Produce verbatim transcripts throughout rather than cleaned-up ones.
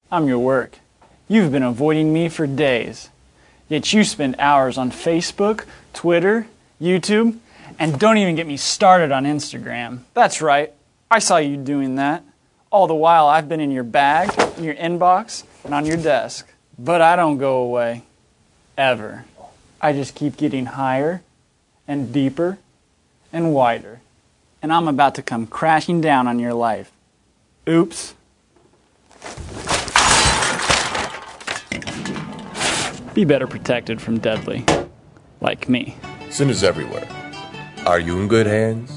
I'm your work. You've been avoiding me for days. Yet you spend hours on Facebook, Twitter, YouTube, and don't even get me started on Instagram. That's right. I saw you doing that. All the while I've been in your bag, in your inbox, and on your desk. But I don't go away. Ever. I just keep getting higher and deeper and wider. And I'm about to come crashing down on your life. Oops. Be better protected from deadly, like me. Sin is everywhere. Are you in good hands?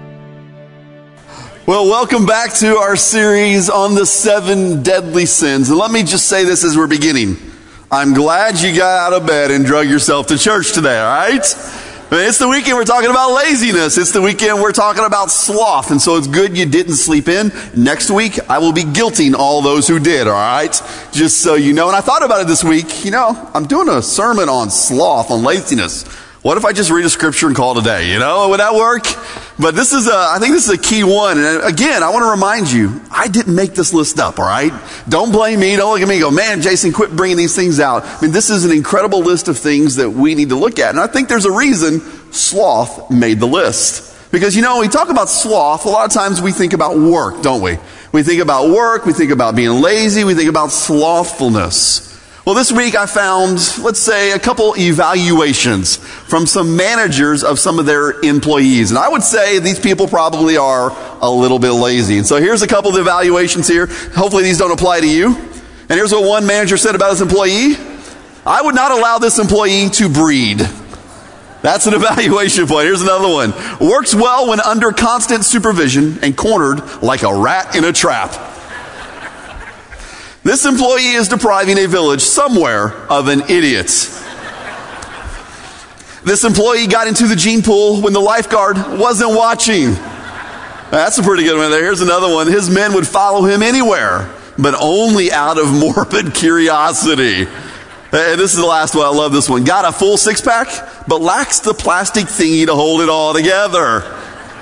Well, welcome back to our series on the seven deadly sins. And let me just say this as we're beginning. I'm glad you got out of bed and drug yourself to church today, all right? I mean, it's the weekend we're talking about laziness. It's the weekend we're talking about sloth. And so it's good you didn't sleep in. Next week, I will be guilting all those who did, all right? Just so you know. And I thought about it this week. You know, I'm doing a sermon on sloth, on laziness. What if I just read a scripture and call it a day? You know, would that work? But this is a, I think this is a key one. And again, I want to remind you, I didn't make this list up, all right? Don't blame me. Don't look at me and go, man, Jason, quit bringing these things out. I mean, this is an incredible list of things that we need to look at. And I think there's a reason sloth made the list. Because, you know, when we talk about sloth, a lot of times we think about work, don't we? We think about work. We think about being lazy. We think about slothfulness. Well, this week I found, let's say, a couple evaluations from some managers of some of their employees. And I would say these people probably are a little bit lazy. And so here's a couple of evaluations here. Hopefully these don't apply to you. And here's what one manager said about his employee. I would not allow this employee to breed. That's an evaluation point. Here's another one. Works well when under constant supervision and cornered like a rat in a trap. This employee is depriving a village somewhere of an idiot. This employee got into the gene pool when the lifeguard wasn't watching. That's a pretty good one there. Here's another one. His men would follow him anywhere, but only out of morbid curiosity. And this is the last one. I love this one. Got a full six pack, but lacks the plastic thingy to hold it all together.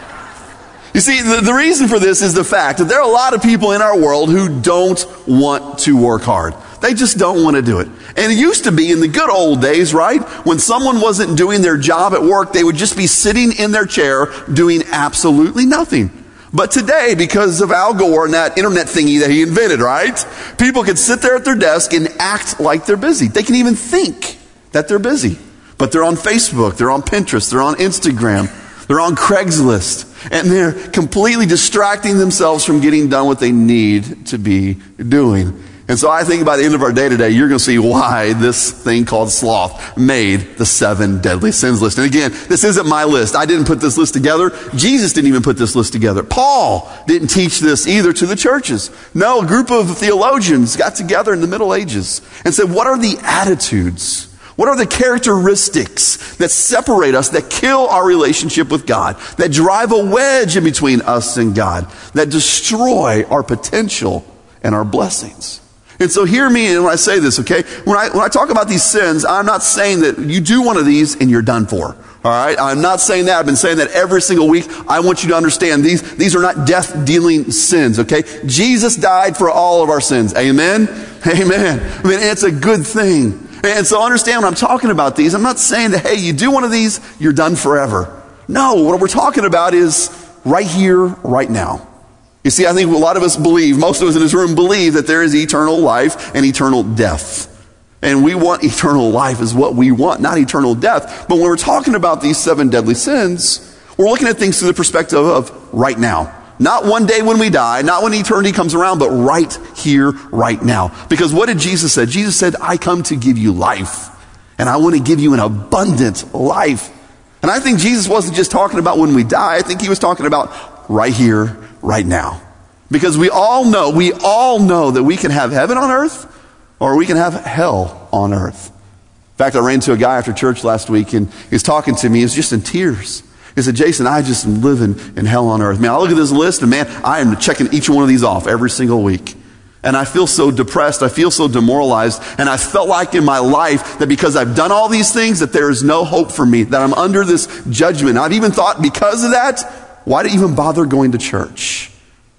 You see, the, the reason for this is the fact that there are a lot of people in our world who don't want to work hard. They just don't want to do it. And it used to be in the good old days, right? When someone wasn't doing their job at work, they would just be sitting in their chair doing absolutely nothing. But today, because of Al Gore and that internet thingy that he invented, right? People can sit there at their desk and act like they're busy. They can even think that they're busy. But they're on Facebook, they're on Pinterest, they're on Instagram, they're on Craigslist. And they're completely distracting themselves from getting done what they need to be doing. And so I think by the end of our day today, you're going to see why this thing called sloth made the seven deadly sins list. And again, this isn't my list. I didn't put this list together. Jesus didn't even put this list together. Paul didn't teach this either to the churches. No, a group of theologians got together in the Middle Ages and said, what are the attitudes? What are the characteristics that separate us, that kill our relationship with God, that drive a wedge in between us and God, that destroy our potential and our blessings? And so hear me when I say this, okay? When I, when I talk about these sins, I'm not saying that you do one of these and you're done for. All right? I'm not saying that. I've been saying that every single week. I want you to understand these, these are not death-dealing sins, okay? Jesus died for all of our sins. Amen? Amen. I mean, it's a good thing. And so understand when I'm talking about these, I'm not saying that, hey, you do one of these, you're done forever. No, what we're talking about is right here, right now. You see, I think a lot of us believe, most of us in this room believe that there is eternal life and eternal death. And we want eternal life is what we want, not eternal death. But when we're talking about these seven deadly sins, we're looking at things through the perspective of right now. Not one day when we die, not when eternity comes around, but right here, right now. Because what did Jesus say? Jesus said, I come to give you life. And I want to give you an abundant life. And I think Jesus wasn't just talking about when we die. I think he was talking about right here, right now. Because we all know, we all know that we can have heaven on earth or we can have hell on earth. In fact, I ran into a guy after church last week and he was talking to me. He was just in tears. He said, Jason, I just am living in hell on earth. Man, I look at this list and man, I am checking each one of these off every single week. And I feel so depressed. I feel so demoralized. And I felt like in my life that because I've done all these things that there is no hope for me, that I'm under this judgment. I've even thought because of that, why do you even bother going to church?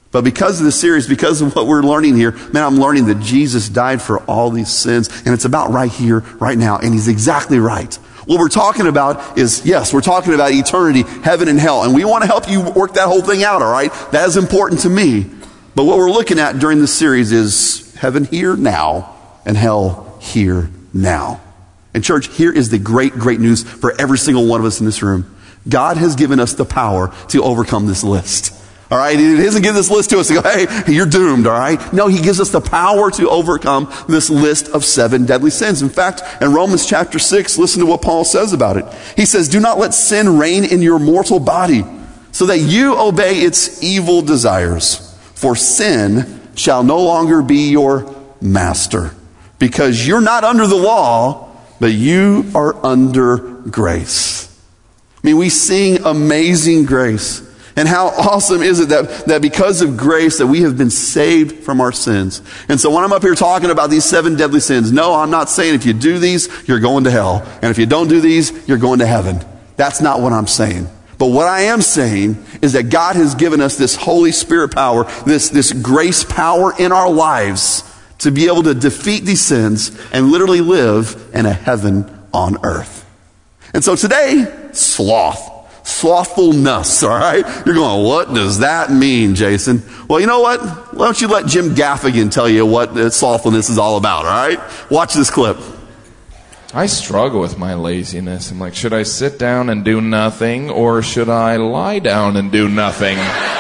But because of this series, because of what we're learning here, man, I'm learning that Jesus died for all these sins. And it's about right here, right now. And he's exactly right. What we're talking about is, yes, we're talking about eternity, heaven and hell. And we want to help you work that whole thing out, all right? That is important to me. But what we're looking at during this series is heaven here now and hell here now. And church, here is the great, great news for every single one of us in this room. God has given us the power to overcome this list. All right, he doesn't give this list to us to go, hey, you're doomed, all right? No, he gives us the power to overcome this list of seven deadly sins. In fact, in Romans chapter six, listen to what Paul says about it. He says, do not let sin reign in your mortal body, so that you obey its evil desires. For sin shall no longer be your master, because you're not under the law, but you are under grace. I mean, we sing Amazing Grace. And how awesome is it that, that because of grace that we have been saved from our sins. And so when I'm up here talking about these seven deadly sins, no, I'm not saying if you do these, you're going to hell. And if you don't do these, you're going to heaven. That's not what I'm saying. But what I am saying is that God has given us this Holy Spirit power, this, this grace power in our lives to be able to defeat these sins and literally live in a heaven on earth. And so today, sloth. Slothfulness, all right? You're going, what does that mean, Jason? Well, you know what? Why don't you let Jim Gaffigan tell you what slothfulness is all about, all right? Watch this clip. I struggle with my laziness. I'm like, should I sit down and do nothing, or should I lie down and do nothing?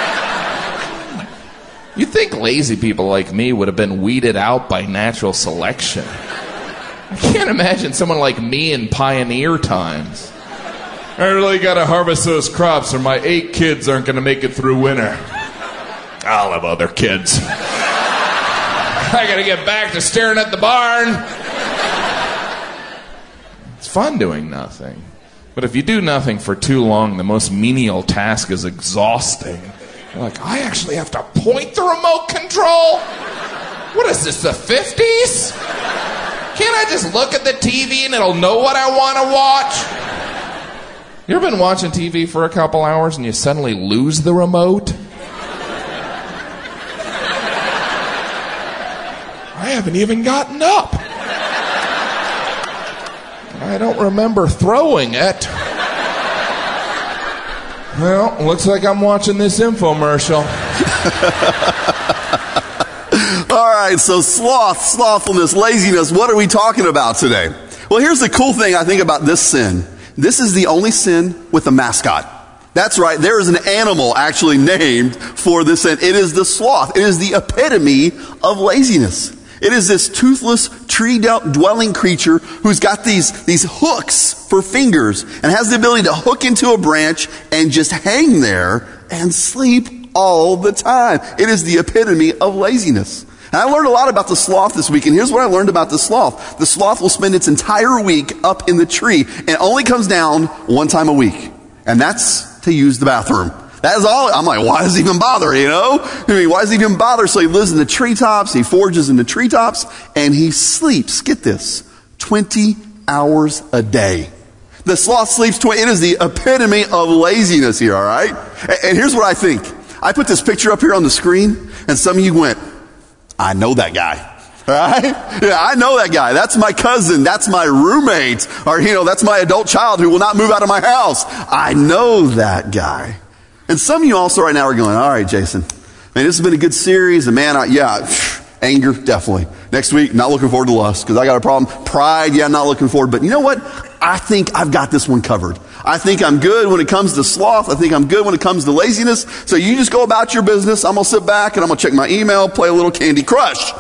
You'd think lazy people like me would have been weeded out by natural selection. I can't imagine someone like me in pioneer times. I really gotta harvest those crops or my eight kids aren't gonna make it through winter. I'll have other kids. I gotta get back to staring at the barn. It's fun doing nothing. But if you do nothing for too long, the most menial task is exhausting. You're like, I actually have to point the remote control? What is this, the fifties? Can't I just look at the T V and it'll know what I want to watch? You ever been watching T V for a couple hours and you suddenly lose the remote? I haven't even gotten up. I don't remember throwing it. Well, looks like I'm watching this infomercial. All right, so sloth, slothfulness, laziness, what are we talking about today? Well, here's the cool thing I think about this sin. This is the only sin with a mascot. That's right, there is an animal actually named for this sin. It is the sloth. It is the epitome of laziness. It is this toothless, tree-dwelling creature who's got these, these hooks for fingers and has the ability to hook into a branch and just hang there and sleep all the time. It is the epitome of laziness. And I learned a lot about the sloth this week, and here's what I learned about the sloth. The sloth will spend its entire week up in the tree and only comes down one time a week. And that's to use the bathroom. That is all. I'm like, why does he even bother, you know? I mean, why does he even bother? So he lives in the treetops, he forages in the treetops, and he sleeps, get this, twenty hours a day. The sloth sleeps twenty, it is the epitome of laziness here, all right? And here's what I think. I put this picture up here on the screen, and some of you went, I know that guy, right? Yeah, I know that guy. That's my cousin. That's my roommate. Or, you know, that's my adult child who will not move out of my house. I know that guy. And some of you also right now are going, all right, Jason, man, this has been a good series. And man, I, yeah, anger, definitely. Next week, not looking forward to lust because I got a problem. Pride, yeah, not looking forward. But you know what? I think I've got this one covered. I think I'm good when it comes to sloth. I think I'm good when it comes to laziness. So you just go about your business. I'm going to sit back and I'm going to check my email, play a little Candy Crush.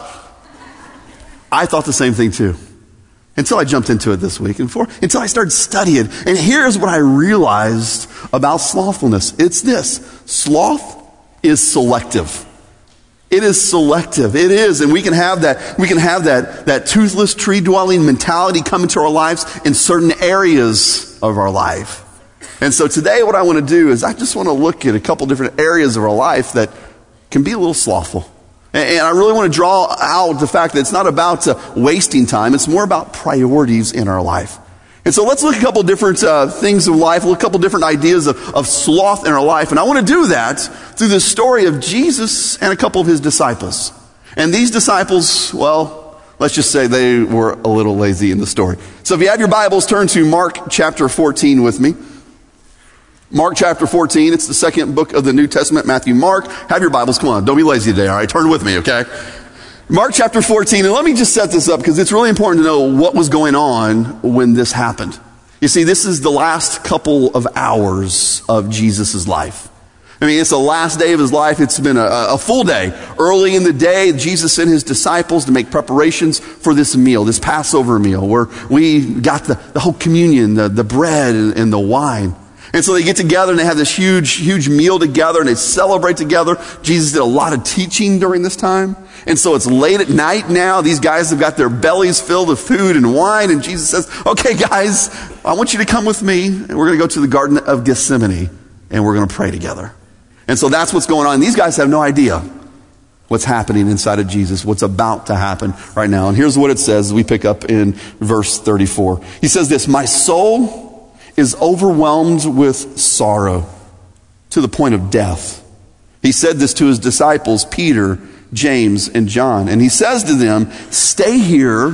I thought the same thing too. Until I jumped into it this week and for, until I started studying. And here's what I realized about slothfulness. It's this. Sloth is selective. It is selective. It is. And we can have that, we can have that, that toothless, tree-dwelling mentality come into our lives in certain areas of our life. And so today what I want to do is I just want to look at a couple different areas of our life that can be a little slothful. And I really want to draw out the fact that it's not about uh, wasting time. It's more about priorities in our life. And so let's look at a couple different uh, things of life, look at a couple different ideas of, of sloth in our life. And I want to do that through the story of Jesus and a couple of his disciples. And these disciples, well, let's just say they were a little lazy in the story. So if you have your Bibles, turn to Mark chapter fourteen with me. Mark chapter fourteen, it's the second book of the New Testament, Matthew, Mark. Have your Bibles, come on, don't be lazy today, all right? Turn with me, okay? Mark chapter fourteen, and let me just set this up because it's really important to know what was going on when this happened. You see, this is the last couple of hours of Jesus' life. I mean, it's the last day of his life. It's been a, a full day. Early in the day, Jesus sent his disciples to make preparations for this meal, this Passover meal, where we got the, the whole communion, the, the bread and, and the wine. And so they get together and they have this huge, huge meal together and they celebrate together. Jesus did a lot of teaching during this time. And so it's late at night now. These guys have got their bellies filled with food and wine. And Jesus says, okay, guys, I want you to come with me. And we're going to go to the Garden of Gethsemane and we're going to pray together. And so that's what's going on. These guys have no idea what's happening inside of Jesus, what's about to happen right now. And here's what it says as we pick up in verse thirty-four. He says this, my soul is overwhelmed with sorrow to the point of death. He said this to his disciples, Peter, James, and John. And he says to them, stay here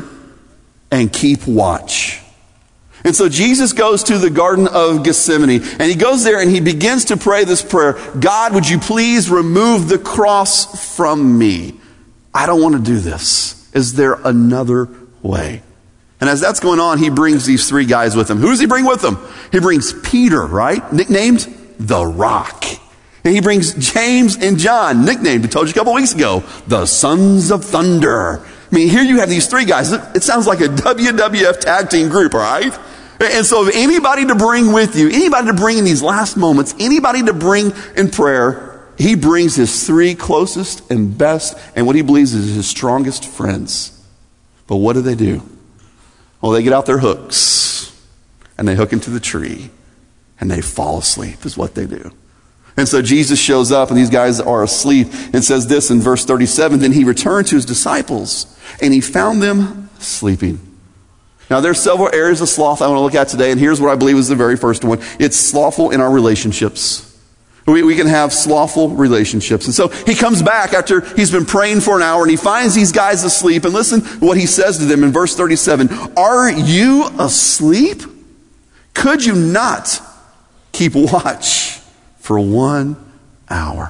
and keep watch. And so Jesus goes to the Garden of Gethsemane and he goes there and he begins to pray this prayer. God, would you please remove the cross from me? I don't want to do this. Is there another way? And as that's going on, he brings these three guys with him. Who does he bring with him? He brings Peter, right? Nicknamed the Rock. And he brings James and John, nicknamed, I told you a couple weeks ago, the Sons of Thunder. I mean, here you have these three guys. It sounds like a W W F tag team group, all right? And so if anybody to bring with you, anybody to bring in these last moments, anybody to bring in prayer, he brings his three closest and best and what he believes is his strongest friends. But what do they do? Well, they get out their hooks and they hook into the tree and they fall asleep is what they do. And so Jesus shows up and these guys are asleep and says this in verse thirty-seven, then he returned to his disciples and he found them sleeping. Now there's several areas of sloth I want to look at today, and here's what I believe is the very first one. It's slothful in our relationships. We, we can have slothful relationships. And so he comes back after he's been praying for an hour and he finds these guys asleep. And listen what he says to them in verse thirty-seven. Are you asleep? Could you not keep watch for one hour?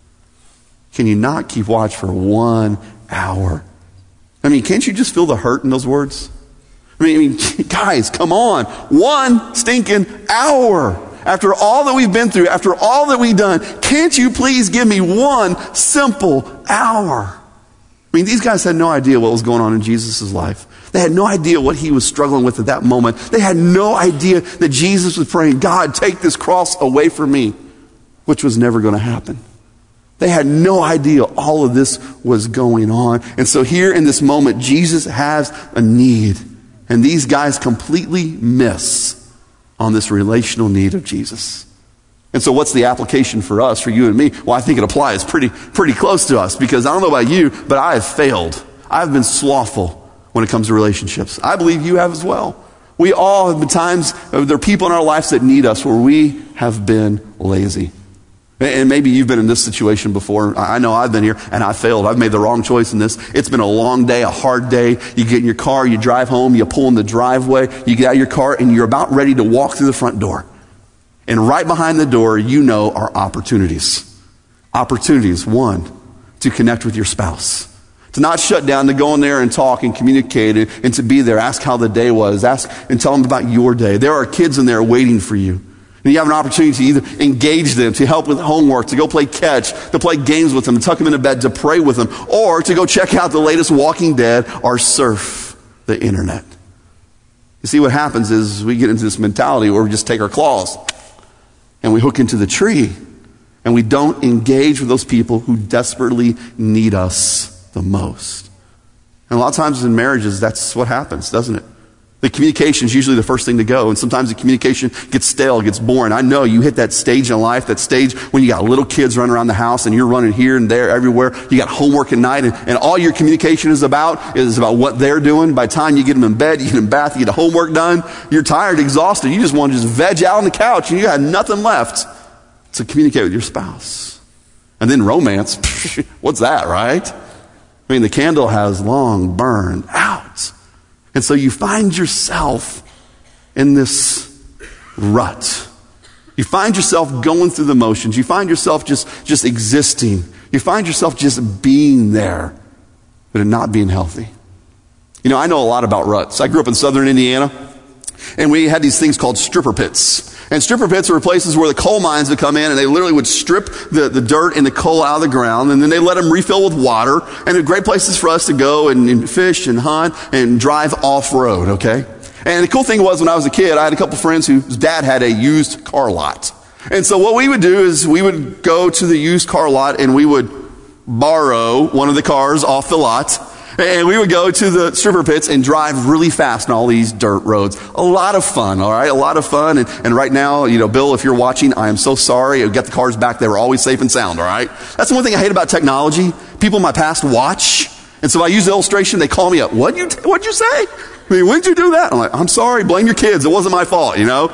Can you not keep watch for one hour? I mean, can't you just feel the hurt in those words? I mean, I mean guys, come on. One stinking hour. After all that we've been through, after all that we've done, can't you please give me one simple hour? I mean, these guys had no idea what was going on in Jesus' life. They had no idea what he was struggling with at that moment. They had no idea that Jesus was praying, God, take this cross away from me, which was never going to happen. They had no idea all of this was going on. And so here in this moment, Jesus has a need. And these guys completely miss on this relational need of Jesus. And so what's the application for us, for you and me? Well, I think it applies pretty pretty close to us, because I don't know about you, but I have failed. I've been slothful when it comes to relationships. I believe you have as well. We all have been times, there are people in our lives that need us where we have been lazy. And maybe you've been in this situation before. I know I've been here and I failed. I've made the wrong choice in this. It's been a long day, a hard day. You get in your car, you drive home, you pull in the driveway, you get out of your car and you're about ready to walk through the front door. And right behind the door, you know, are opportunities. Opportunities, one, to connect with your spouse. To not shut down, to go in there and talk and communicate and to be there. Ask how the day was. Ask and tell them about your day. There are kids in there waiting for you. And you have an opportunity to either engage them, to help with homework, to go play catch, to play games with them, to tuck them into bed, to pray with them, or to go check out the latest Walking Dead or surf the internet. You see, what happens is we get into this mentality where we just take our claws and we hook into the tree and we don't engage with those people who desperately need us the most. And a lot of times in marriages, that's what happens, doesn't it? The communication is usually the first thing to go, and sometimes the communication gets stale, gets boring. I know you hit that stage in life, that stage when you got little kids running around the house and you're running here and there, everywhere. You got homework at night, and, and all your communication is about is about what they're doing. By the time you get them in bed, you get them in bath, you get the homework done, you're tired, exhausted. You just want to just veg out on the couch, and you got nothing left to communicate with your spouse. And then romance, what's that, right? I mean, the candle has long burned out. And so you find yourself in this rut. You find yourself going through the motions. You find yourself just, just existing. You find yourself just being there, but it not being healthy. You know, I know a lot about ruts. I grew up in southern Indiana, and we had these things called stripper pits. And stripper pits were places where the coal mines would come in, and they literally would strip the, the dirt and the coal out of the ground, and then they let them refill with water. And they're great places for us to go and, and fish and hunt and drive off-road, okay? And the cool thing was, when I was a kid, I had a couple friends whose dad had a used car lot. And so what we would do is we would go to the used car lot, and we would borrow one of the cars off the lot. And we would go to the stripper pits and drive really fast on all these dirt roads. A lot of fun, all right? A lot of fun. And, and right now, you know, Bill, if you're watching, I am so sorry. I got the cars back. They were always safe and sound, all right? That's the one thing I hate about technology. People in my past watch. And so I use the illustration. They call me up. What'd you, t- what'd you say? I mean, when did you do that? I'm like, I'm sorry. Blame your kids. It wasn't my fault, you know?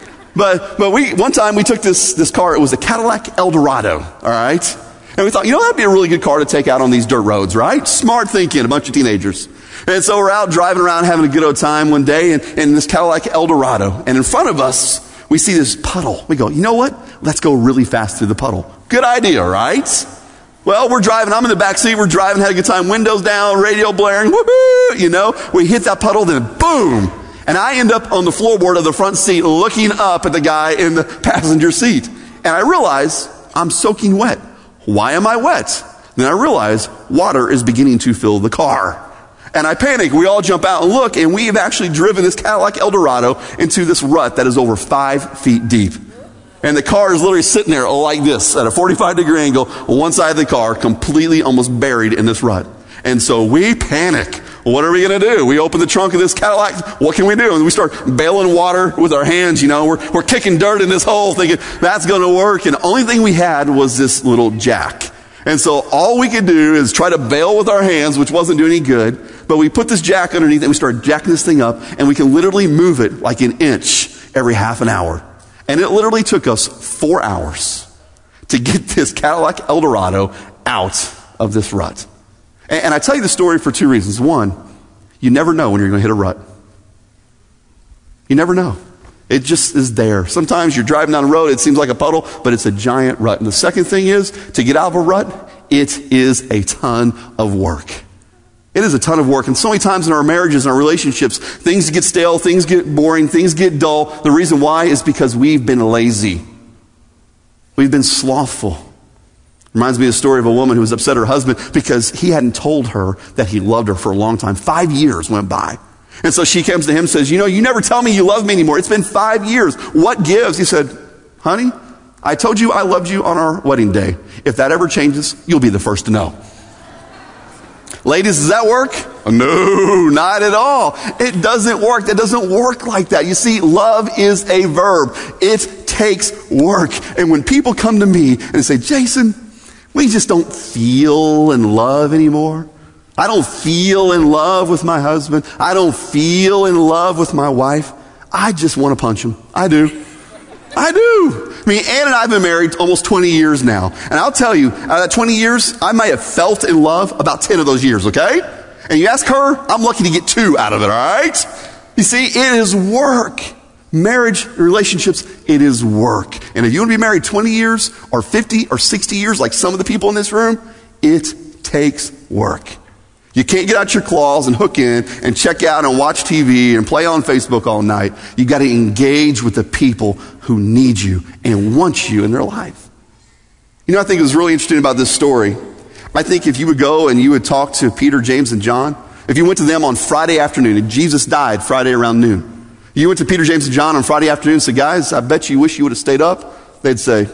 But, but we, one time we took this, this car. It was a Cadillac Eldorado, all right? And we thought, you know, that'd be a really good car to take out on these dirt roads, right? Smart thinking, a bunch of teenagers. And so we're out driving around having a good old time one day in, in this Cadillac Eldorado. And in front of us, we see this puddle. We go, you know what? Let's go really fast through the puddle. Good idea, right? Well, we're driving. I'm in the back seat. We're driving, had a good time. Windows down, radio blaring. Woo-hoo! You know, we hit that puddle, then boom. And I end up on the floorboard of the front seat looking up at the guy in the passenger seat. And I realize I'm soaking wet. Why am I wet? Then I realize water is beginning to fill the car. And I panic. We all jump out and look, and we have actually driven this Cadillac Eldorado into this rut that is over five feet deep. And the car is literally sitting there like this at a forty-five degree angle on one side of the car, completely almost buried in this rut. And so we panic. What are we going to do? We open the trunk of this Cadillac. What can we do? And we start bailing water with our hands, you know. We're, we're kicking dirt in this hole thinking that's going to work. And the only thing we had was this little jack. And so all we could do is try to bail with our hands, which wasn't doing any good. But we put this jack underneath and we started jacking this thing up. And we can literally move it like an inch every half an hour. And it literally took us four hours to get this Cadillac Eldorado out of this rut. And I tell you the story for two reasons. One, you never know when you're going to hit a rut. You never know. It just is there. Sometimes you're driving down the road, it seems like a puddle, but it's a giant rut. And the second thing is, to get out of a rut, it is a ton of work. It is a ton of work. And so many times in our marriages and our relationships, things get stale, things get boring, things get dull. The reason why is because we've been lazy. We've been slothful. Reminds me of the story of a woman who was upset at her husband because he hadn't told her that he loved her for a long time. Five years went by. And so she comes to him and says, you know, you never tell me you love me anymore. It's been five years. What gives? He said, honey, I told you I loved you on our wedding day. If that ever changes, you'll be the first to know. Ladies, does that work? No, not at all. It doesn't work. That doesn't work like that. You see, love is a verb. It takes work. And when people come to me and say, Jason, we just don't feel in love anymore. I don't feel in love with my husband. I don't feel in love with my wife. I just want to punch him. I do. I do. I mean, Ann and I have been married almost twenty years now. And I'll tell you, out of that twenty years, I may have felt in love about ten of those years, okay? And you ask her, I'm lucky to get two out of it, all right? You see, it is work. Marriage, relationships, it is work. And if you want to be married twenty years or fifty or sixty years like some of the people in this room, it takes work. You can't get out your claws and hook in and check out and watch T V and play on Facebook all night. You got to engage with the people who need you and want you in their life. You know, I think it was really interesting about this story. I think if you would go and you would talk to Peter, James, and John, if you went to them on Friday afternoon, and Jesus died Friday around noon, you went to Peter, James, and John on Friday afternoon and said, guys, I bet you wish you would have stayed up. They'd say,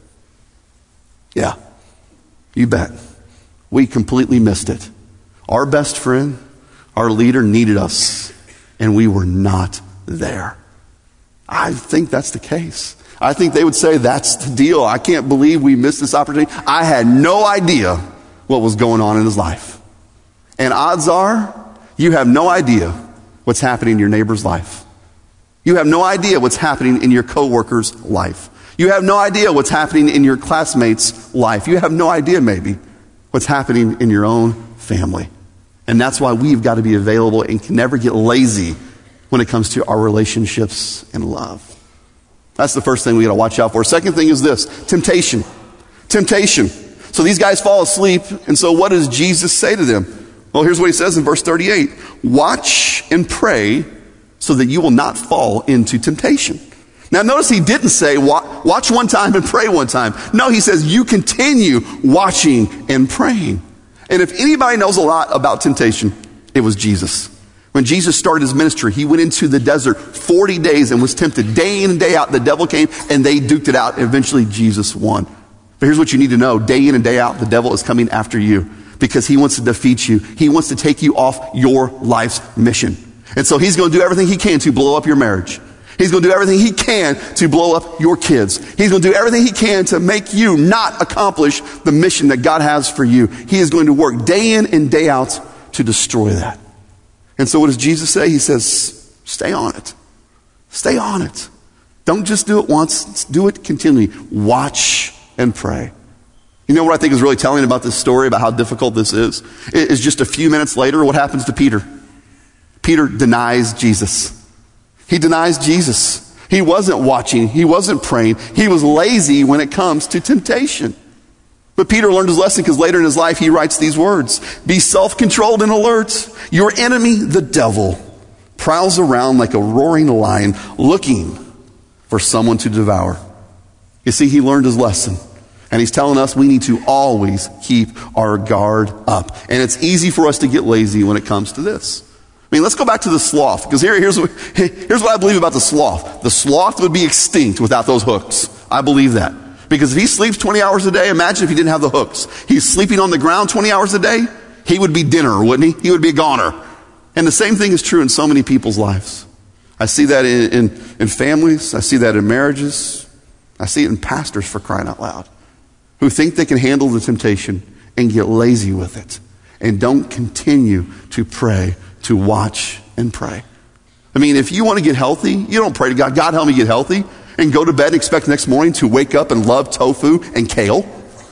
yeah, you bet. We completely missed it. Our best friend, our leader needed us, and we were not there. I think that's the case. I think they would say that's the deal. I can't believe we missed this opportunity. I had no idea what was going on in his life. And odds are, you have no idea what's happening in your neighbor's life. You have no idea what's happening in your coworker's life. You have no idea what's happening in your classmate's life. You have no idea maybe what's happening in your own family. And that's why we've got to be available and can never get lazy when it comes to our relationships and love. That's the first thing we got to watch out for. Second thing is this, temptation. Temptation. So these guys fall asleep, and so what does Jesus say to them? Well, here's what he says in verse thirty-eight. Watch and pray so that you will not fall into temptation. Now notice he didn't say watch one time and pray one time. No, he says you continue watching and praying. And if anybody knows a lot about temptation, it was Jesus. When Jesus started his ministry, he went into the desert forty days and was tempted day in and day out. The devil came and they duked it out. And eventually Jesus won. But here's what you need to know. Day in and day out, the devil is coming after you because he wants to defeat you. He wants to take you off your life's mission. And so he's going to do everything he can to blow up your marriage. He's going to do everything he can to blow up your kids. He's going to do everything he can to make you not accomplish the mission that God has for you. He is going to work day in and day out to destroy that. And so what does Jesus say? He says, stay on it. Stay on it. Don't just do it once. Do it continually. Watch and pray. You know what I think is really telling about this story, about how difficult this is? It is just a few minutes later, what happens to Peter? Peter denies Jesus. He denies Jesus. He wasn't watching. He wasn't praying. He was lazy when it comes to temptation. But Peter learned his lesson because later in his life he writes these words. Be self-controlled and alert. Your enemy, the devil, prowls around like a roaring lion looking for someone to devour. You see, he learned his lesson. And he's telling us we need to always keep our guard up. And it's easy for us to get lazy when it comes to this. I mean, let's go back to the sloth, because here, here's, what, here's what I believe about the sloth. The sloth would be extinct without those hooks. I believe that. Because if he sleeps twenty hours a day, imagine if he didn't have the hooks. He's sleeping on the ground twenty hours a day, he would be dinner, wouldn't he? He would be a goner. And the same thing is true in so many people's lives. I see that in, in, in families. I see that in marriages. I see it in pastors, for crying out loud, who think they can handle the temptation and get lazy with it and don't continue to pray, to watch and pray. I mean, if you want to get healthy, you don't pray to God, God help me get healthy, and go to bed and expect next morning to wake up and love tofu and kale.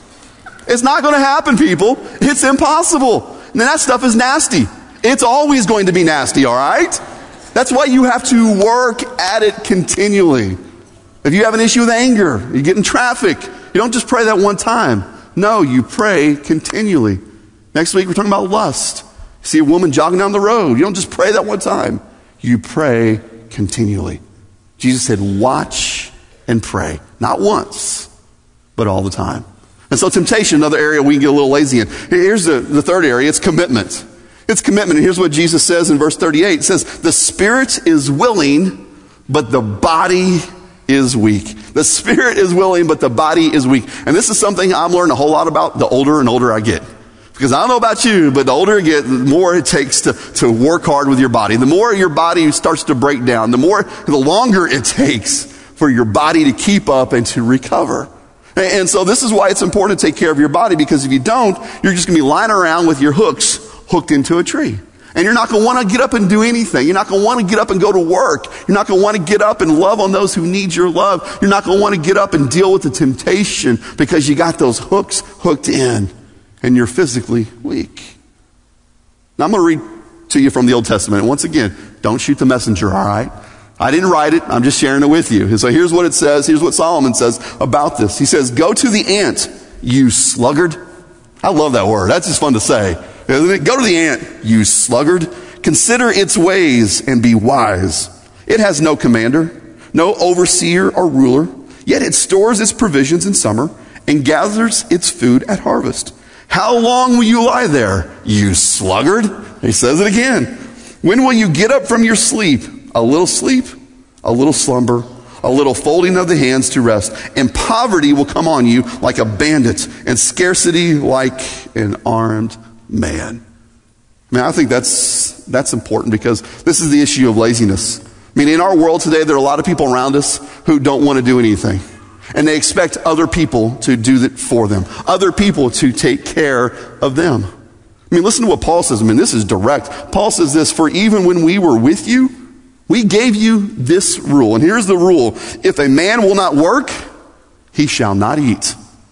It's not going to happen, people. It's impossible. And that stuff is nasty. It's always going to be nasty, all right? That's why you have to work at it continually. If you have an issue with anger, you get in traffic, you don't just pray that one time. No, you pray continually. Next week, we're talking about lust. You see a woman jogging down the road. You don't just pray that one time. You pray continually. Jesus said, watch and pray. Not once, but all the time. And so temptation, another area we can get a little lazy in. Here's the, the third area. It's commitment. It's commitment. And here's what Jesus says in verse thirty-eight. It says, the spirit is willing, but the body is weak. The spirit is willing, but the body is weak. And this is something I'm learning a whole lot about the older and older I get. Because I don't know about you, but the older you get, the more it takes to, to work hard with your body. The more your body starts to break down, the more, the longer it takes for your body to keep up and to recover. And, and so this is why it's important to take care of your body, because if you don't, you're just going to be lying around with your hooks hooked into a tree. And you're not going to want to get up and do anything. You're not going to want to get up and go to work. You're not going to want to get up and love on those who need your love. You're not going to want to get up and deal with the temptation because you got those hooks hooked in and you're physically weak. Now I'm going to read to you from the Old Testament. And once again, don't shoot the messenger, all right? I didn't write it. I'm just sharing it with you. And so here's what it says. Here's what Solomon says about this. He says, go to the ant, you sluggard. I love that word. That's just fun to say. Isn't it? Go to the ant, you sluggard. Consider its ways and be wise. It has no commander, no overseer or ruler, yet it stores its provisions in summer and gathers its food at harvest. How long will you lie there, you sluggard? He says it again. When will you get up from your sleep? A little sleep, a little slumber, a little folding of the hands to rest, and poverty will come on you like a bandit, and scarcity like an armed man. I mean, I think that's that's important because this is the issue of laziness. I mean, in our world today, there are a lot of people around us who don't want to do anything. And they expect other people to do that for them. Other people to take care of them. I mean, listen to what Paul says. I mean, this is direct. Paul says this, for even when we were with you, we gave you this rule. And here's the rule. If a man will not work, he shall not eat.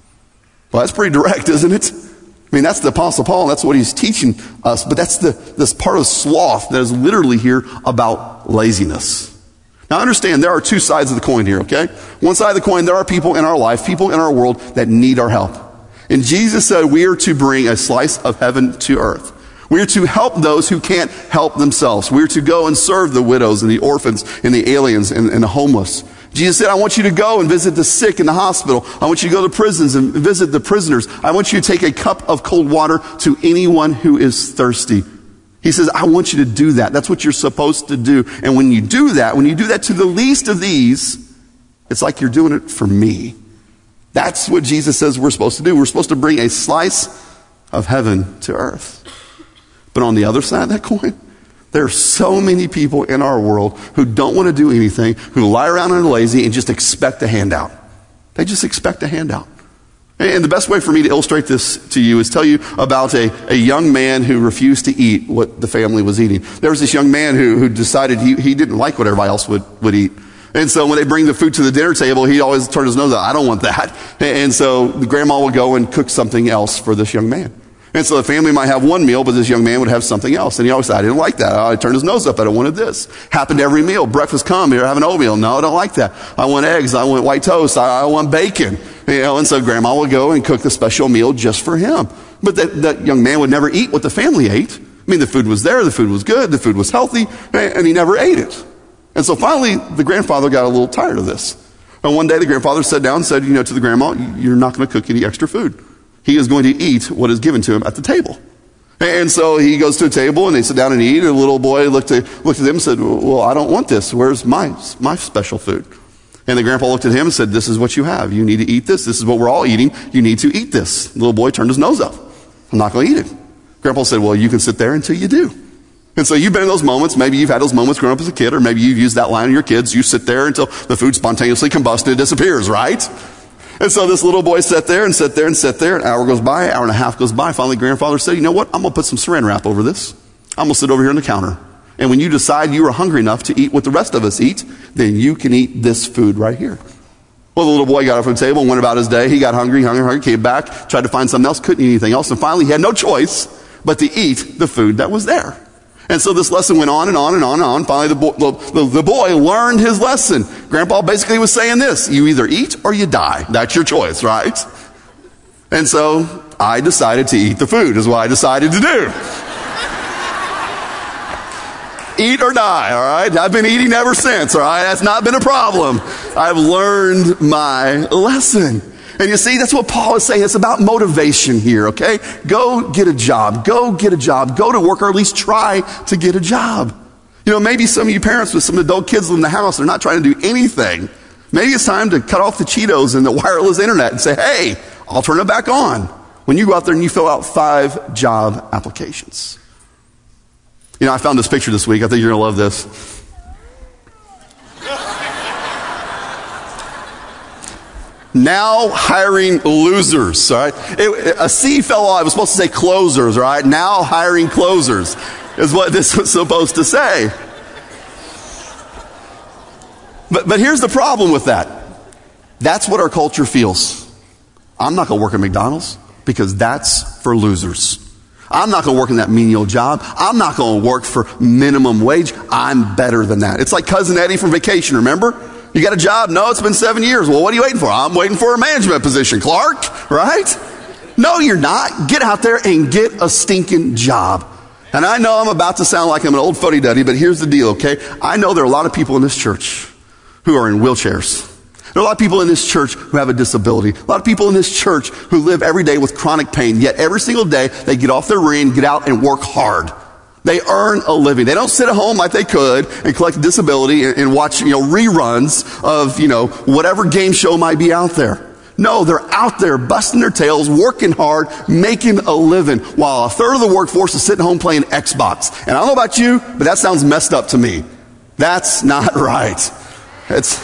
Well, that's pretty direct, isn't it? I mean, that's the Apostle Paul, and that's what he's teaching us. But that's the this part of sloth that is literally here about laziness. Now, understand, there are two sides of the coin here, okay? One side of the coin, there are people in our life, people in our world that need our help. And Jesus said we are to bring a slice of heaven to earth. We are to help those who can't help themselves. We are to go and serve the widows and the orphans and the aliens and, and the homeless. Jesus said, I want you to go and visit the sick in the hospital. I want you to go to prisons and visit the prisoners. I want you to take a cup of cold water to anyone who is thirsty. He says, I want you to do that. That's what you're supposed to do. And when you do that, when you do that to the least of these, it's like you're doing it for me. That's what Jesus says we're supposed to do. We're supposed to bring a slice of heaven to earth. But on the other side of that coin, there are so many people in our world who don't want to do anything, who lie around and are lazy and just expect a handout. They just expect a handout. And the best way for me to illustrate this to you is tell you about a, a young man who refused to eat what the family was eating. There was this young man who, who decided he, he didn't like what everybody else would, would eat. And so when they bring the food to the dinner table, he always turned his nose out. I don't want that. And so the grandma would go and cook something else for this young man. And so the family might have one meal, but this young man would have something else. And he always said, I didn't like that. I turned his nose up. I don't wanted this. Happened every meal. Breakfast come, here, have an oatmeal. No, I don't like that. I want eggs. I want white toast. I, I want bacon. You know, and so grandma would go and cook the special meal just for him. But that, that young man would never eat what the family ate. I mean, the food was there. The food was good. The food was healthy. And he never ate it. And so finally, the grandfather got a little tired of this. And one day the grandfather sat down and said, you know, to the grandma, you're not going to cook any extra food. He is going to eat what is given to him at the table. And so he goes to a table and they sit down and eat. And the little boy looked at, looked at him and said, well, I don't want this. Where's my, my special food? And the grandpa looked at him and said, this is what you have. You need to eat this. This is what we're all eating. You need to eat this. The little boy turned his nose up. I'm not going to eat it. Grandpa said, well, you can sit there until you do. And so you've been in those moments. Maybe you've had those moments growing up as a kid, or maybe you've used that line on your kids. You sit there until the food spontaneously combusts and it disappears, right? And so this little boy sat there and sat there and sat there. An hour goes by, an hour and a half goes by. Finally, grandfather said, you know what? I'm going to put some saran wrap over this. I'm going to sit over here on the counter. And when you decide you are hungry enough to eat what the rest of us eat, then you can eat this food right here. Well, the little boy got up from the table and went about his day. He got hungry, hungry, hungry, came back, tried to find something else, couldn't eat anything else. And finally, he had no choice but to eat the food that was there. And so this lesson went on and on and on and on. Finally, the, bo- the, the boy learned his lesson. Grandpa basically was saying this: you either eat or you die. That's your choice, right? And so I decided to eat the food, is what I decided to do. Eat or die, all right? I've been eating ever since, all right? That's not been a problem. I've learned my lesson. And you see, that's what Paul is saying. It's about motivation here, okay? Go get a job. Go get a job. Go to work, or at least try to get a job. You know, maybe some of you parents with some adult kids in the house, they're not trying to do anything. Maybe it's time to cut off the Cheetos and the wireless internet and say, hey, I'll turn it back on. When you go out there and you fill out five job applications. You know, I found this picture this week. I think you're going to love this. Now hiring losers, all right? It, a C fell off. I was supposed to say closers, all right? Now hiring closers is what this was supposed to say. But, but here's the problem with that. That's what our culture feels. I'm not going to work at McDonald's because that's for losers. I'm not going to work in that menial job. I'm not going to work for minimum wage. I'm better than that. It's like Cousin Eddie from Vacation, remember? You got a job? No, it's been seven years. Well, what are you waiting for? I'm waiting for a management position, Clark, right? No, you're not. Get out there and get a stinking job. And I know I'm about to sound like I'm an old fuddy-duddy, but here's the deal, okay? I know there are a lot of people in this church who are in wheelchairs. There are a lot of people in this church who have a disability. A lot of people in this church who live every day with chronic pain, yet every single day they get off their ring, get out and work hard. They earn a living. They don't sit at home like they could and collect a disability and, and watch, you know, reruns of, you know, whatever game show might be out there. No, they're out there busting their tails, working hard, making a living, while a third of the workforce is sitting home playing Xbox. And I don't know about you, but that sounds messed up to me. That's not right. It's...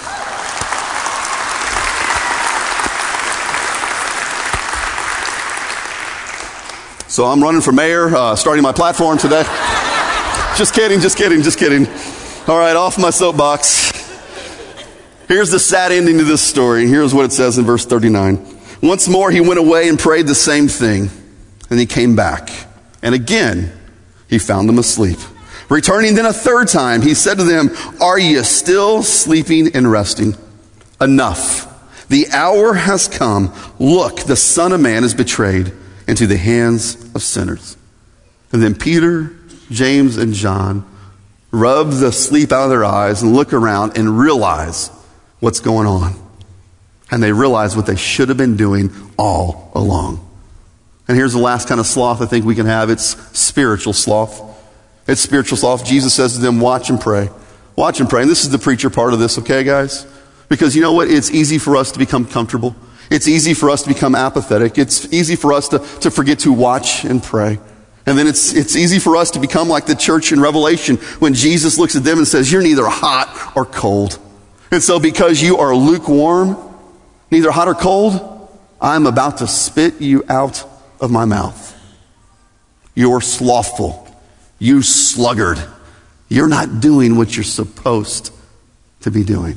So I'm running for mayor, uh, starting my platform today. Just kidding, just kidding, just kidding. All right, off my soapbox. Here's the sad ending to this story. Here's what it says in verse thirty-nine. Once more he went away and prayed the same thing. And he came back. And again he found them asleep. Returning then a third time, he said to them, are you still sleeping and resting? Enough. The hour has come. Look, the Son of Man is betrayed into the hands of sinners. And then Peter, James, and John rub the sleep out of their eyes and look around and realize what's going on. And they realize what they should have been doing all along. And here's the last kind of sloth I think we can have. It's spiritual sloth. It's spiritual sloth. Jesus says to them, watch and pray. Watch and pray. And this is the preacher part of this, okay, guys? Because you know what? It's easy for us to become comfortable. It's easy for us to become apathetic. It's easy for us to, to forget to watch and pray. And then it's, it's easy for us to become like the church in Revelation when Jesus looks at them and says, you're neither hot or cold. And so because you are lukewarm, neither hot or cold, I'm about to spit you out of my mouth. You're slothful. You sluggard. You're not doing what you're supposed to be doing.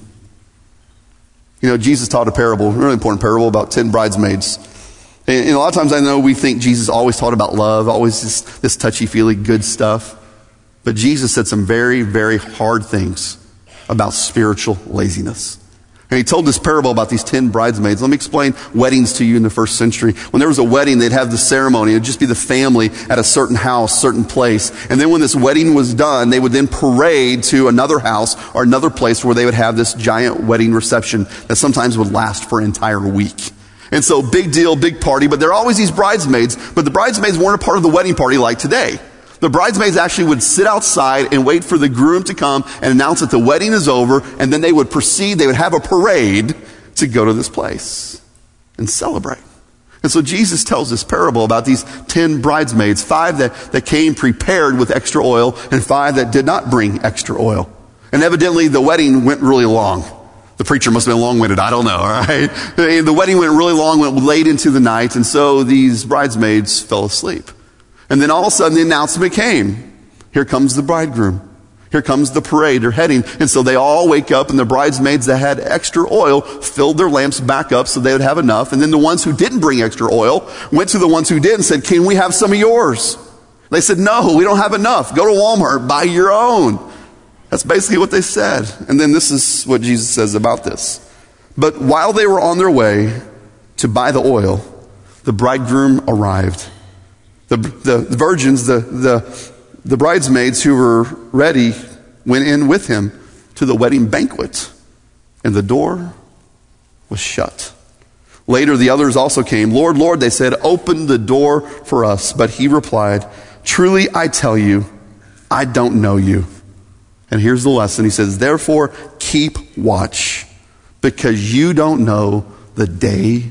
You know, Jesus taught a parable, a really important parable about ten bridesmaids. And, and a lot of times I know we think Jesus always taught about love, always this, this touchy-feely good stuff. But Jesus said some very, very hard things about spiritual laziness. And he told this parable about these ten bridesmaids. Let me explain weddings to you in the first century. When there was a wedding, they'd have the ceremony. It would just be the family at a certain house, certain place. And then when this wedding was done, they would then parade to another house or another place where they would have this giant wedding reception that sometimes would last for an entire week. And so big deal, big party, but there are always these bridesmaids. But the bridesmaids weren't a part of the wedding party like today. The bridesmaids actually would sit outside and wait for the groom to come and announce that the wedding is over, and then they would proceed, they would have a parade to go to this place and celebrate. And so Jesus tells this parable about these ten bridesmaids, five that, that came prepared with extra oil and five that did not bring extra oil. And evidently the wedding went really long. The preacher must have been long-winded, I don't know, all right? The wedding went really long, went late into the night, and so these bridesmaids fell asleep. And then all of a sudden the announcement came. Here comes the bridegroom. Here comes the parade. They're heading. And so they all wake up, and the bridesmaids that had extra oil filled their lamps back up so they would have enough. And then the ones who didn't bring extra oil went to the ones who did and said, can we have some of yours? They said, no, we don't have enough. Go to Walmart, buy your own. That's basically what they said. And then this is what Jesus says about this. But while they were on their way to buy the oil, the bridegroom arrived. The, the, the virgins, the, the, the bridesmaids who were ready went in with him to the wedding banquet, and the door was shut. Later the others also came. Lord, Lord, they said, open the door for us. But he replied, truly I tell you, I don't know you. And here's the lesson. He says, therefore keep watch, because you don't know the day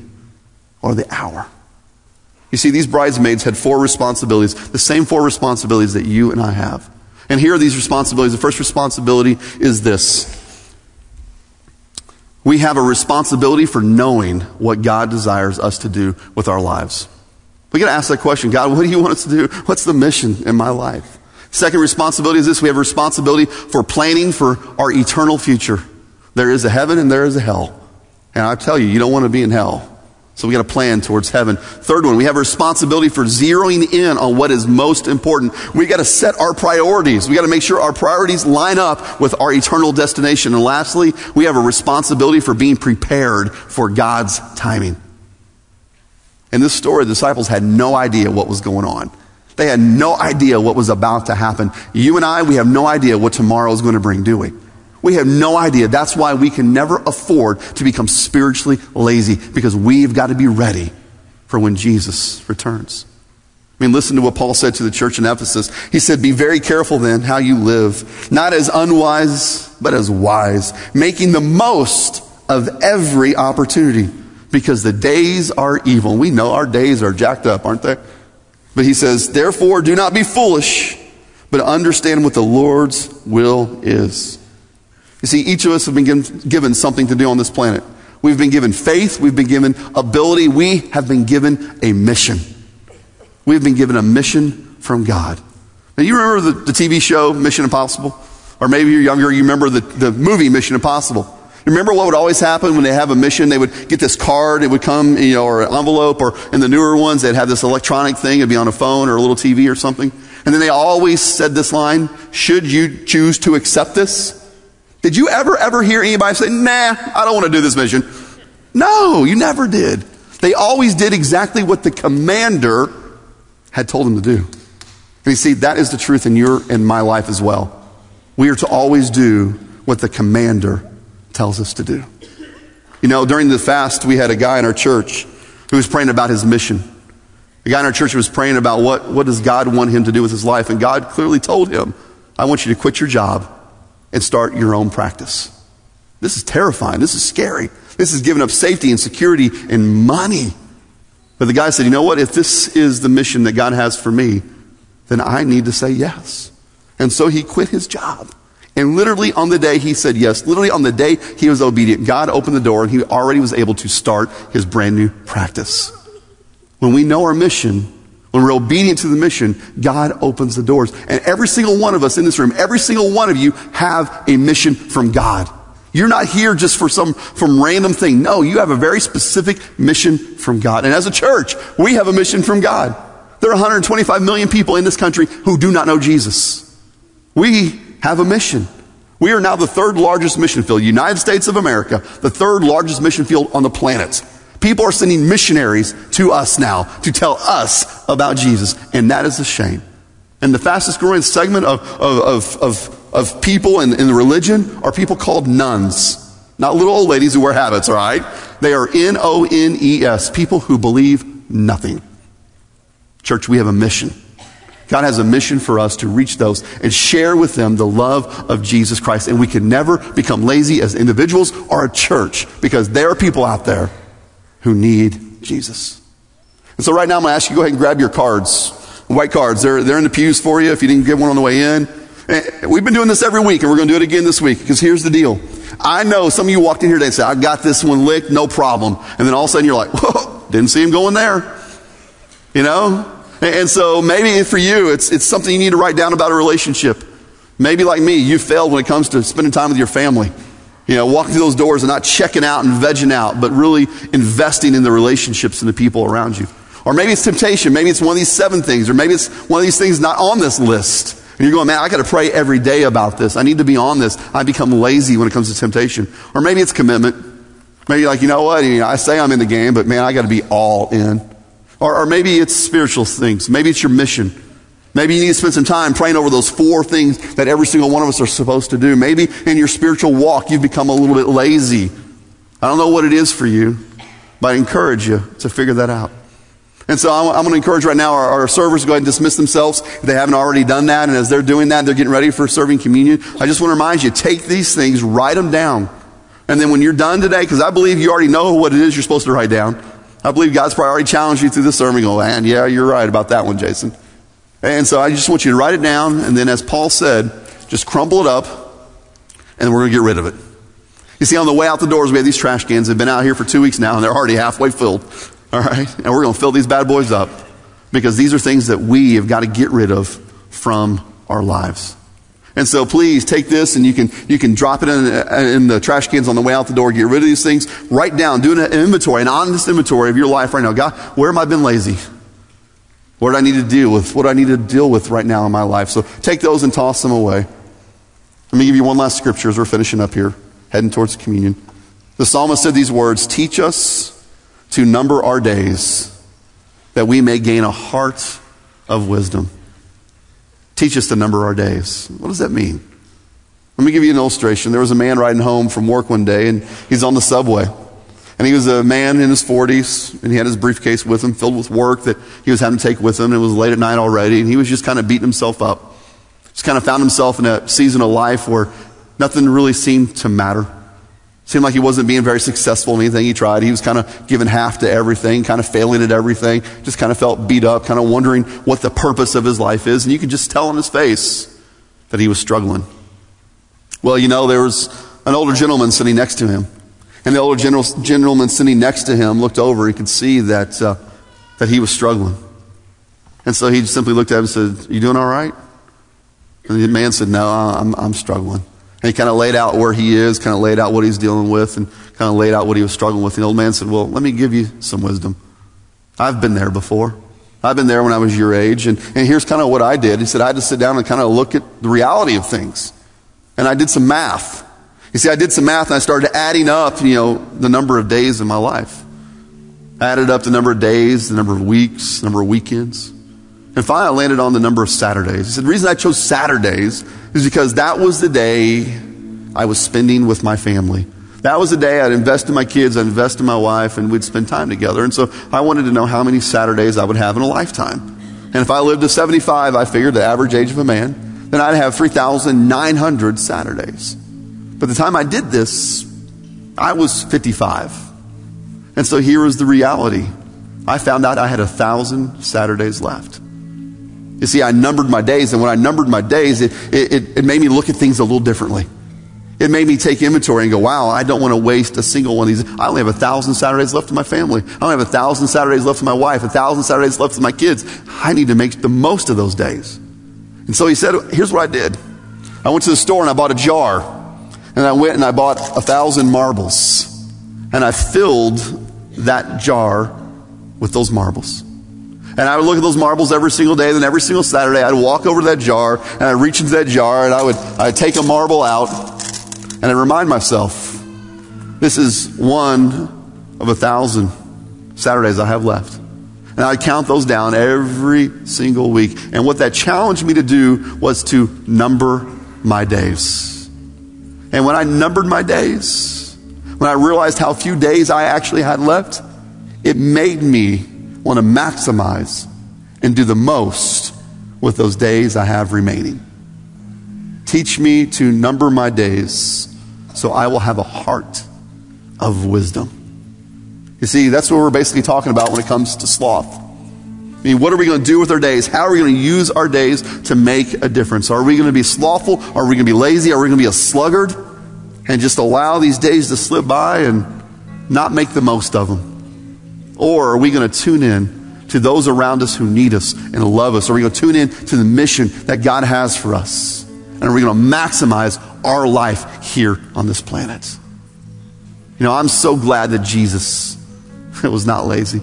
or the hour. You see, these bridesmaids had four responsibilities, the same four responsibilities that you and I have. And here are these responsibilities. The first responsibility is this. We have a responsibility for knowing what God desires us to do with our lives. We got to ask that question. God, what do you want us to do? What's the mission in my life? Second responsibility is this. We have a responsibility for planning for our eternal future. There is a heaven and there is a hell. And I tell you, you don't want to be in hell. So we got to plan towards heaven. Third one, we have a responsibility for zeroing in on what is most important. We got to set our priorities. We got to make sure our priorities line up with our eternal destination. And lastly, we have a responsibility for being prepared for God's timing. In this story, the disciples had no idea what was going on. They had no idea what was about to happen. You and I, we have no idea what tomorrow is going to bring, do we? We have no idea. That's why we can never afford to become spiritually lazy, because we've got to be ready for when Jesus returns. I mean, listen to what Paul said to the church in Ephesus. He said, be very careful then how you live, not as unwise, but as wise, making the most of every opportunity, because the days are evil. We know our days are jacked up, aren't they? But he says, therefore, do not be foolish, but understand what the Lord's will is. You see, each of us have been given, given something to do on this planet. We've been given faith. We've been given ability. We have been given a mission. We've been given a mission from God. Now, you remember the, the T V show Mission Impossible? Or maybe you're younger, you remember the, the movie Mission Impossible. Remember what would always happen when they have a mission? They would get this card, it would come, you know, or an envelope, or in the newer ones, they'd have this electronic thing, it'd be on a phone or a little T V or something. And then they always said this line, should you choose to accept this? Did you ever, ever hear anybody say, nah, I don't want to do this mission? No, you never did. They always did exactly what the commander had told them to do. And you see, that is the truth in your and my life as well. We are to always do what the commander tells us to do. You know, during the fast, we had a guy in our church who was praying about his mission. The guy in our church was praying about what, what does God want him to do with his life. And God clearly told him, I want you to quit your job and start your own practice. This is terrifying. This is scary. This is giving up safety and security and money. But the guy said, you know what? If this is the mission that God has for me, then I need to say yes. And so he quit his job. And literally on the day he said yes, literally on the day he was obedient, God opened the door and he already was able to start his brand new practice. When we know our mission, when we're obedient to the mission, God opens the doors. And every single one of us in this room, every single one of you have a mission from God. You're not here just for some from random thing. No, you have a very specific mission from God. And as a church, we have a mission from God. There are one hundred twenty-five million people in this country who do not know Jesus. We have a mission. We are now the third largest mission field, United States of America, the third largest mission field on the planet. People are sending missionaries to us now to tell us about Jesus, and that is a shame. And the fastest growing segment of, of, of, of, of people in, in the religion are people called nuns. Not little old ladies who wear habits, all right? They are N O N E S, people who believe nothing. Church, we have a mission. God has a mission for us to reach those and share with them the love of Jesus Christ. And we can never become lazy as individuals or a church, because there are people out there who need Jesus. And so right now I'm going to ask you to go ahead and grab your cards, white cards. They're, they're in the pews for you if you didn't get one on the way in. And we've been doing this every week, and we're going to do it again this week, because here's the deal. I know some of you walked in here today and said, I got this one licked, no problem. And then all of a sudden you're like, whoa, didn't see him going there. You know? And so maybe for you, it's it's something you need to write down about a relationship. Maybe like me, you failed when it comes to spending time with your family. You know, walking through those doors and not checking out and vegging out, but really investing in the relationships and the people around you. Or maybe it's temptation. Maybe it's one of these seven things. Or maybe it's one of these things not on this list. And you're going, man, I got to pray every day about this. I need to be on this. I become lazy when it comes to temptation. Or maybe it's commitment. Maybe you're like, you know what? You know, I say I'm in the game, but man, I got to be all in. Or, or maybe it's spiritual things. Maybe it's your mission. Maybe you need to spend some time praying over those four things that every single one of us are supposed to do. Maybe in your spiritual walk, you've become a little bit lazy. I don't know what it is for you, but I encourage you to figure that out. And so I'm, I'm going to encourage right now our, our servers to go ahead and dismiss themselves if they haven't already done that. And as they're doing that, they're getting ready for serving communion. I just want to remind you, take these things, write them down. And then when you're done today, because I believe you already know what it is you're supposed to write down. I believe God's probably already challenged you through this sermon. Go, man, yeah, you're right about that one, Jason. And so I just want you to write it down. And then as Paul said, just crumple it up. And we're going to get rid of it. You see, on the way out the doors, we have these trash cans. They've been out here for two weeks now, and they're already halfway filled. All right? And we're going to fill these bad boys up. Because these are things that we have got to get rid of from our lives. And so please take this and you can you can drop it in, in the trash cans on the way out the door. Get rid of these things. Write down, do an inventory, an honest inventory of your life right now. God, where have I been lazy? What do I need to deal with? What do I need to deal with right now in my life? So take those and toss them away. Let me give you one last scripture as we're finishing up here, heading towards communion. The psalmist said these words, teach us to number our days that we may gain a heart of wisdom. Teach us to number our days. What does that mean? Let me give you an illustration. There was a man riding home from work one day, and he's on the subway. And he was a man in his forties, and he had his briefcase with him filled with work that he was having to take with him. It was late at night already, and he was just kind of beating himself up. Just kind of found himself in a season of life where nothing really seemed to matter. Seemed like he wasn't being very successful in anything he tried. He was kind of giving half to everything, kind of failing at everything. Just kind of felt beat up, kind of wondering what the purpose of his life is. And you could just tell on his face that he was struggling. Well, you know, there was an older gentleman sitting next to him. And the older general, gentleman sitting next to him looked over and could see that uh, that he was struggling. And so he just simply looked at him and said, you doing all right? And the man said, no, I'm, I'm struggling. And he kind of laid out where he is, kind of laid out what he's dealing with, and kind of laid out what he was struggling with. And the old man said, well, let me give you some wisdom. I've been there before. I've been there when I was your age. And, and here's kind of what I did. He said, I had to sit down and kind of look at the reality of things. And I did some math. You see, I did some math and I started adding up, you know, the number of days in my life. I added up the number of days, the number of weeks, the number of weekends. And finally, I landed on the number of Saturdays. He said, the reason I chose Saturdays is because that was the day I was spending with my family. That was the day I'd invest in my kids, I'd invest in my wife, and we'd spend time together. And so I wanted to know how many Saturdays I would have in a lifetime. And if I lived to seventy-five, I figured the average age of a man, then I'd have three thousand nine hundred Saturdays. But the time I did this, I was fifty-five. And so here was the reality. I found out I had a thousand Saturdays left. You see, I numbered my days, and when I numbered my days, it, it, it made me look at things a little differently. It made me take inventory and go, wow, I don't want to waste a single one of these. I only have a thousand Saturdays left in my family. I only have a thousand Saturdays left with my wife, a thousand Saturdays left with my kids. I need to make the most of those days. And so he said, here's what I did. I went to the store and I bought a jar. And I went and I bought a thousand marbles. And I filled that jar with those marbles. And I would look at those marbles every single day. Then every single Saturday, I'd walk over to that jar and I'd reach into that jar and I would I'd take a marble out. And I remind myself, this is one of a thousand Saturdays I have left. And I count those down every single week. And what that challenged me to do was to number my days. And when I numbered my days, when I realized how few days I actually had left, it made me want to maximize and do the most with those days I have remaining. Teach me to number my days so I will have a heart of wisdom. You see, that's what we're basically talking about when it comes to sloth. I mean, what are we going to do with our days? How are we going to use our days to make a difference? Are we going to be slothful? Are we going to be lazy? Are we going to be a sluggard and just allow these days to slip by and not make the most of them? Or are we going to tune in to those around us who need us and love us? Are we going to tune in to the mission that God has for us? And are we going to maximize our life here on this planet? You know, I'm so glad that Jesus was not lazy.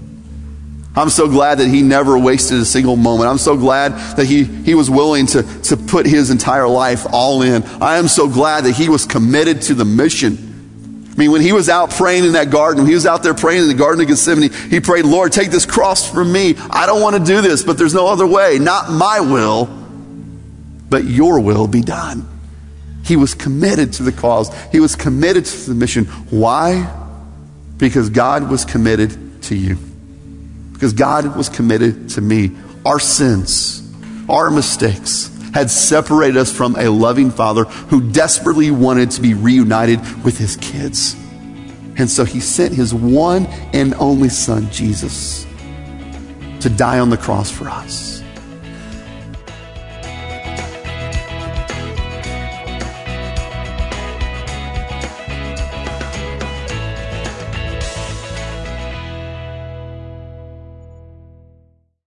I'm so glad that he never wasted a single moment. I'm so glad that he, he was willing to, to put his entire life all in. I am so glad that he was committed to the mission. I mean, when he was out praying in that garden, when he was out there praying in the Garden of Gethsemane, he prayed, Lord, take this cross from me. I don't want to do this, but there's no other way. Not my will, but your will be done. He was committed to the cause. He was committed to the mission. Why? Because God was committed to you. Because God was committed to me. Our sins, our mistakes had separated us from a loving Father who desperately wanted to be reunited with his kids. And so he sent his one and only Son, Jesus, to die on the cross for us.